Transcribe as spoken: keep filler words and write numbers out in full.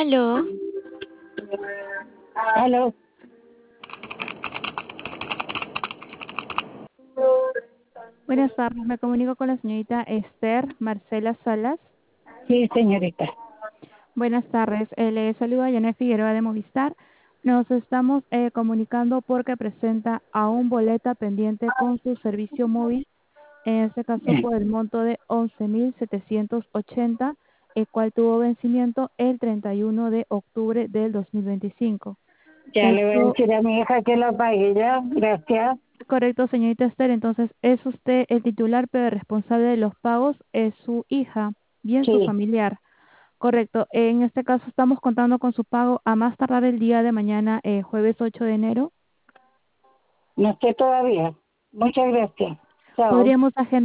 Aló, Aló, Buenas tardes, me comunico con la señorita Esther Marcela Salas. sí, señorita. Buenas tardes, eh, le saluda Janet Figueroa de Movistar. Nos estamos eh, comunicando porque presenta a un boleta pendiente con su servicio móvil, en este caso por el monto de once mil setecientos ochenta, el cual tuvo vencimiento el treinta y uno de octubre del dos mil veinticinco. Ya le voy a Esto decir a mi hija que lo pague ya. Gracias. es correcto, señorita Esther. Entonces, es usted el titular, pero el responsable de los pagos es su hija, bien su Sí, familiar. Correcto. En este caso estamos contando con su pago a más tardar el día de mañana, eh, jueves ocho de enero. no sé todavía. Muchas gracias. Chao. Podríamos agendar